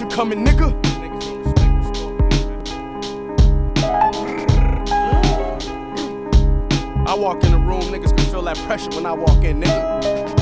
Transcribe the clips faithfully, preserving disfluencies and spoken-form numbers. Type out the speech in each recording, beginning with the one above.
butcher coming, nigga. I walk in the room, niggas can feel that pressure when I walk in, nigga.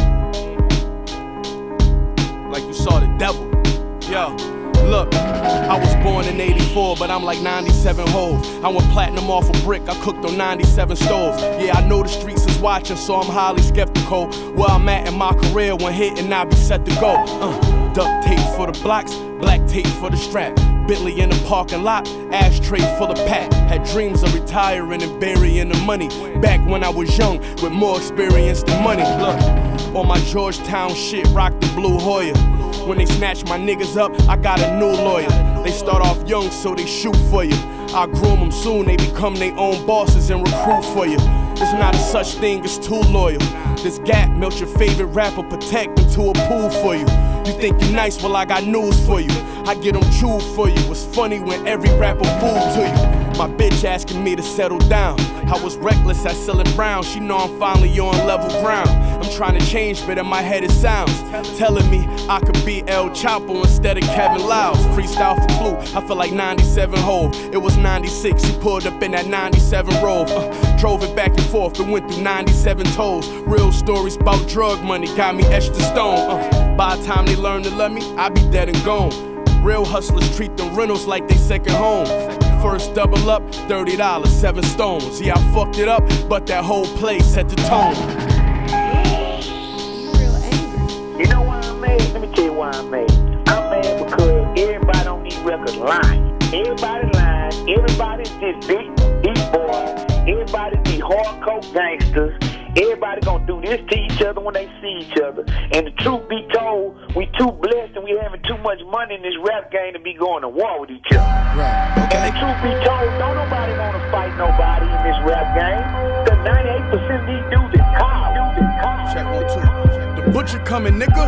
Like you saw the devil. Yo, look, I was born in eighty-four, but I'm like ninety-seven hoes. I went platinum off a brick, I cooked on ninety-seven stoves. Yeah, I know the streets is watching, so I'm highly skeptical. Where I'm at in my career, when hitting, I'll be set to go. Uh, duct tape for the blocks, black tape for the strap. Bentley in the parking lot, ashtray full of pack. Had dreams of retiring and burying the money. Back when I was young, with more experience than money. Look, on my Georgetown shit, rock the blue Hoya. When they snatch my niggas up, I got a new lawyer. They start off young, so they shoot for you. I groom them soon, they become their own bosses and recruit for you. There's not a such thing as too loyal. This gap melt your favorite rapper, protect into a pool for you. You think you nice, well I got news for you. I get them chewed for you. It's funny when every rapper fooled to you. My bitch asking me to settle down. I was reckless at selling brown. She know I'm finally on level ground. I'm trying to change, but in my head it sounds telling me I could be El Chapo instead of Kevin Liles. Freestyle for Clue, I feel like ninety-seven Hove. It was ninety-six, he pulled up in that ninety-seven Rover. uh, Drove it back and forth, it went through ninety-seven toes. Real stories about drug money got me etched in stone. uh, By the time they learn to love me, I be dead and gone. Real hustlers treat them rentals like they second home. First double up, thirty dollars, seven stones. Yeah, I fucked it up, but that whole place set the tone. Real angry. You know why I'm mad? Let me tell you why I'm mad. I'm mad because everybody on these records lying. Everybody lying. Everybody just big, big boys. Everybody these hardcore gangsters. Everybody gonna do this to each other when they see each other. And the truth be told, we too blessed and we having too much money in this rap game to be going to war with each other. Right. Okay. And the truth be told, don't nobody wanna fight nobody in this rap game. Cause ninety-eight percent of these dudes is cowards. Check one, two. The butcher coming, nigga.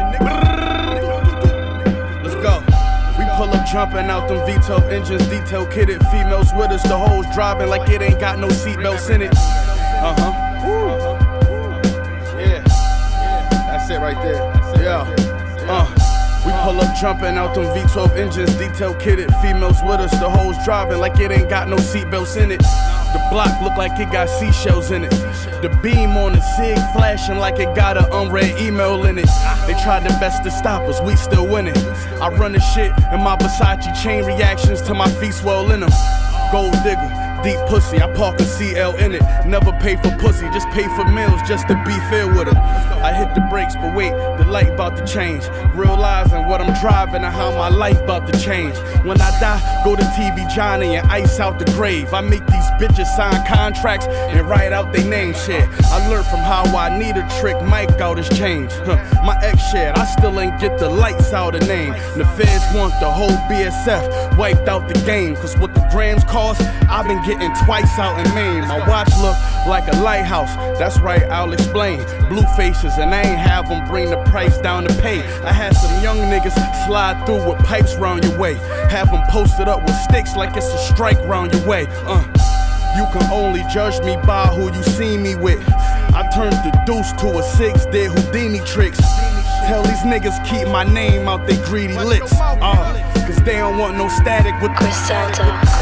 Let's go. We pull up jumping out them V twelve engines, detail kitted, females with us, the hoes driving like it ain't got no seatbelts in it. Uh-huh. Yeah, that's it right there. Yeah, uh, we pull up jumping out them V twelve engines, detail kitted, females with us, the hoes driving like it ain't got no seatbelts in it. The block look like it got seashells in it. The beam on the SIG flashing like it got an unread email in it. They tried their best to stop us, we still winning. I run the shit and my Versace chain reactions to my feet swell in them. Gold digger. Deep pussy, I park a C L in it. Never pay for pussy, just pay for meals just to be fair with her. I hit the brakes, but wait, the light about to change. Realizing what I'm driving and how my life about to change. When I die, go to T V Johnny and ice out the grave. I make these bitches sign contracts and write out their name shit. I learned from how I need a trick, Mike out his change. Huh. My ex shared, I still ain't get the lights out of name. The feds want the whole B S F wiped out the game. Cause what the grams cost, I've been getting Getting twice out in Maine. My watch look like a lighthouse. That's right, I'll explain. Blue faces, and I ain't have them bring the price down to pay. I had some young niggas slide through with pipes round your way. Have them posted up with sticks like it's a strike round your way. Uh, you can only judge me by who you see me with. I turned the deuce to a six, did Houdini tricks. Tell these niggas keep my name out they greedy lips. Uh, cause they don't want no static with the Crisanta.